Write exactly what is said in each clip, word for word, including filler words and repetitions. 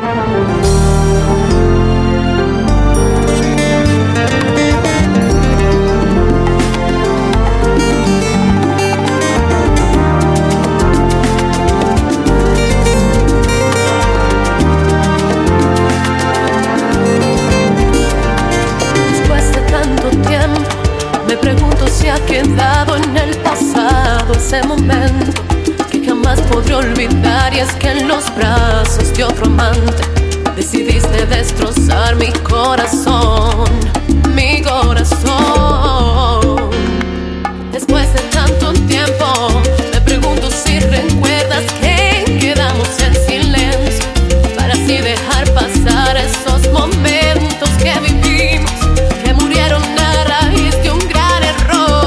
Quedado en el pasado ese momento que jamás podré olvidar, y es que en los brazos de otro amante decidiste destrozar mi corazón, mi corazón. Después de tanto tiempo me pregunto si recuerdas que quedamos en silencio para así dejar pasar esos momentos que vivimos, que murieron a raíz de un gran error.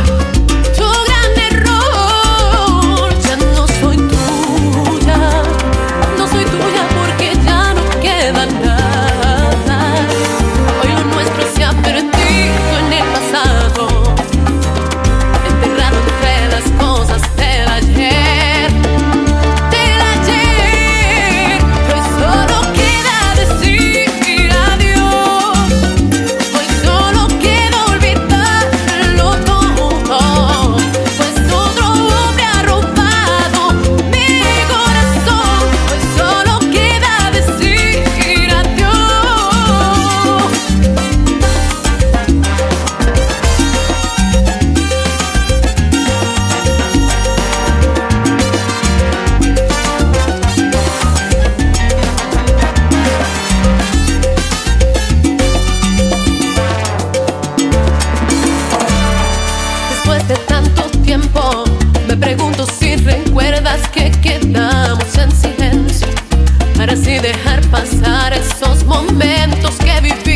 Después de tanto tiempo me pregunto si recuerdas que quedamos en silencio para así dejar pasar esos momentos que viví.